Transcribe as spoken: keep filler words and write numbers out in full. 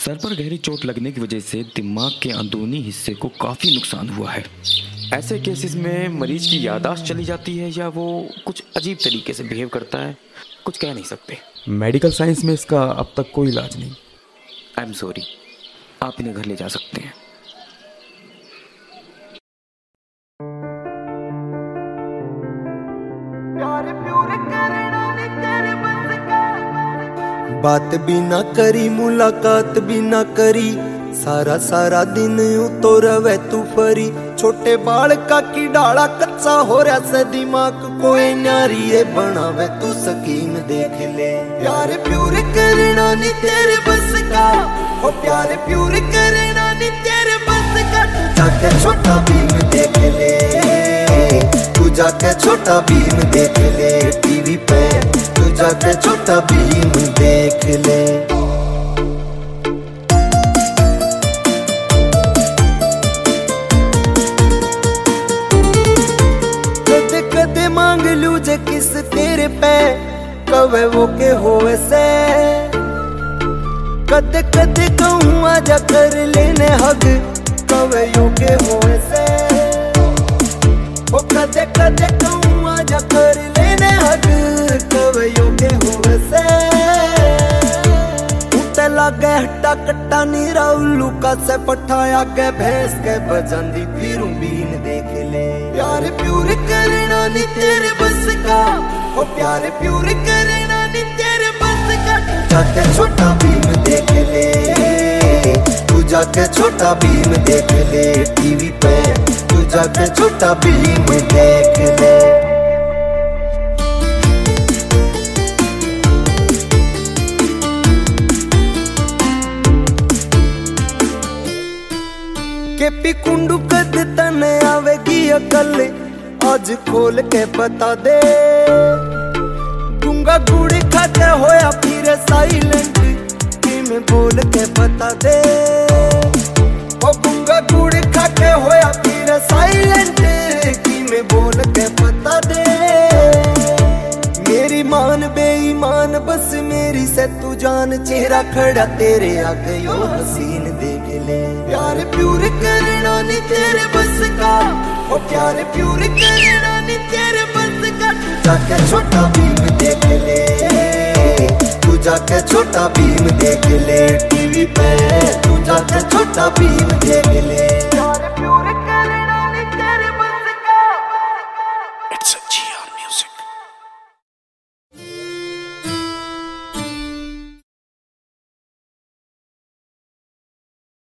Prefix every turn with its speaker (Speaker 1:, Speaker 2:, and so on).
Speaker 1: Sir पर गहरी चोट लगने की वजह से दिमाग के अंदरूनी हिस्से को काफ़ी नुकसान हुआ है। ऐसे केसेस में मरीज की याददाश्त चली जाती है या वो कुछ अजीब तरीके से बिहेव करता है, कुछ कह नहीं सकते।
Speaker 2: मेडिकल साइंस में इसका अब तक कोई इलाज नहीं।
Speaker 1: आई एम सॉरी, आप इन्हें घर ले जा सकते हैं।
Speaker 3: बात भी ना करी, मुलाकात भी ना करी, सारा सारा दिन उतो रवे तू फरी। छोटे बाल का की डाला कच्चा हो रहा से दिमाग कोई न्यारी है बनावे तू स्कीम देख ले। प्यार प्यूर करना नी तेरे बस का, ओ प्यार प्यूर करना नी तेरे बस का। तू जाके छोटा भीम देख ले, तू जाके छोटा भीम देख ले टीवी पे, तू जाके छोटा भीम देख ले। कदे कदे मांग लू जे किस तेरे पे, कवे वो के होवे से। कदे कदे कहूँ आजा कर लेने हग, कवे यो के होवे से। ओ कदे कदे कहूँ आजा कर लेने हग, कवे यो के होवे से। उते लागे हट्टा कट्टा नीरा उल्लू का से पठाया के भैंस के बजांदी फिरूं बीन देख ले। प्यार प्यूर करना नी तेरे बस का, ओ प्यार प्यूर करना नी तेरे बस का। तू जाके छोटा भीम देख ले, तू जाके छोटा भीम देख ले टीवी पे, तू जाके छोटा भीम देख ले। केपी कुंडू कद तने आवेगी अकल, आज खोल के बता दे। गुंगा गुड़ खा के होया फिर साइलेंट, कि मैं बोल के बता दे। ओ गुंगा गुड़ खा के होया फिर साइलेंट, कि मैं बोल के बता दे। मेरी मान बेईमान बस मेरी से तू जान, चेहरा खड़ा तेरे आगे यो हसीन देख ले। प्यार प्यूर करना नी तेरे बस का, ओ प्यार प्यूर करना नी तेरे बस का। तू जाके छोटा भीम देख ले, तू जाके छोटा भीम देख ले टीवी पे, तू जाके छोटा भीम देख